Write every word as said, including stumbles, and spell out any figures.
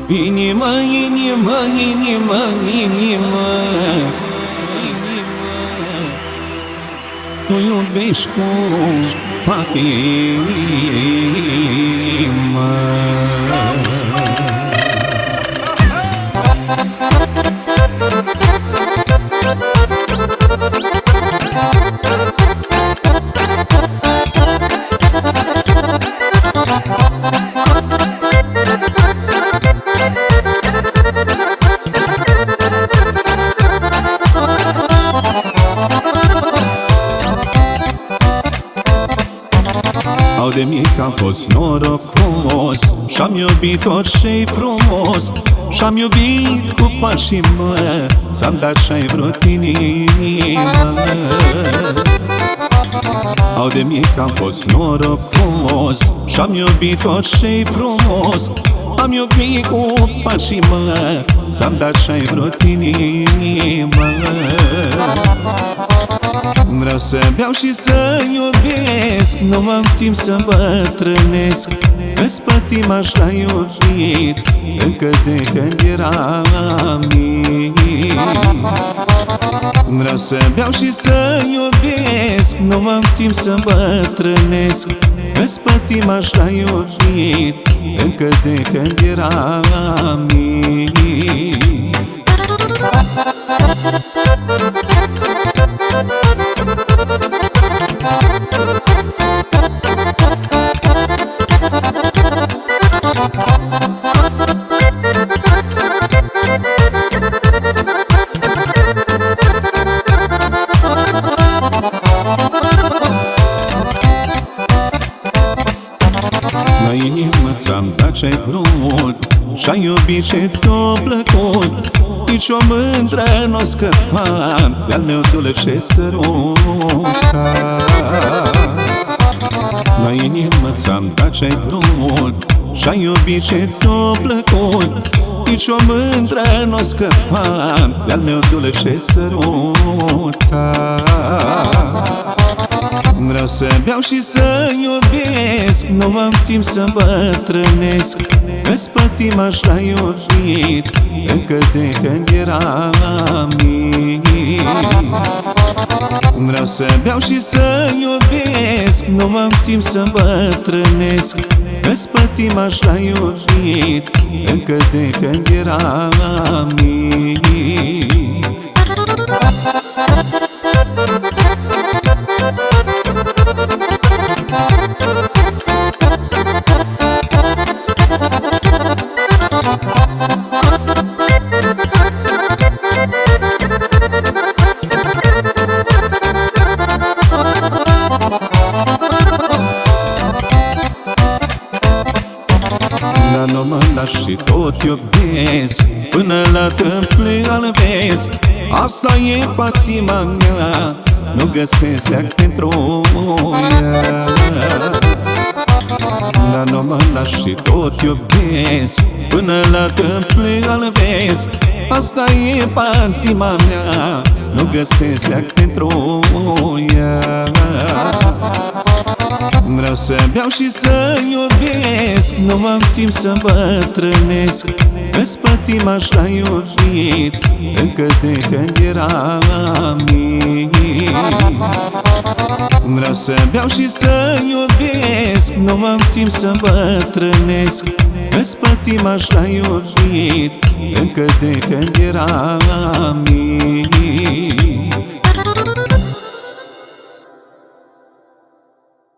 Inima, inima, inima, inima, tu iubești cu patima. Au de mic am fost norocos și-am iubit orice-i frumos, și-am iubit cu pașimă, ți-am dat ce-ai vrut inima. Au de mic am fost norocos și-am iubit orice-i frumos, am iubit cu pașimă, ți-am dat ce-ai vrut inima. Vreau să beau și să iubesc, nu am timp să bătrânesc, că-s pătimaș l-a iubit încă de când eram mic. Vreau să beau și să iubesc, nu am timp să bătrânesc, că-s pătimaș l-a iubit încă de când eram mic. La inimă ți-am dat ce-ai vrut și-ai iubit ce-ți-o plăcut, nici o mândră n-o scăpa de-al meu dulce sărut. La inimă ți-am dat ce-ai vrut și-ai iubit ce-ți-o plăcut, nici o mândră n-o scăpa de-al meu dulce sărut. Vreau să beau și să iubesc, nu am timp să bătrânesc, că-s pătimaș l-a iubit încă de când eram mic. Vreau să beau și să iubesc, nu am timp să bătrânesc, că-s pătimaș l-a iubit încă de când eram mic. Dar nu mă las și tot iubesc, până la tâmple albesc. Asta e patima mea, nu găsesc leac pentru ea. Dar nu mă las și tot iubesc, până la tâmple albesc. Asta e patima mea, nu găsesc leac pentru ea. Vreau să beau și să iubesc, nu am timp să bătrânesc, că-s pătimaș l-a iubit încă de când eram mic. Vreau să beau și să iubesc, nu am timp să bătrânesc, că-s pătimaș l-a iubit încă de când eram mic.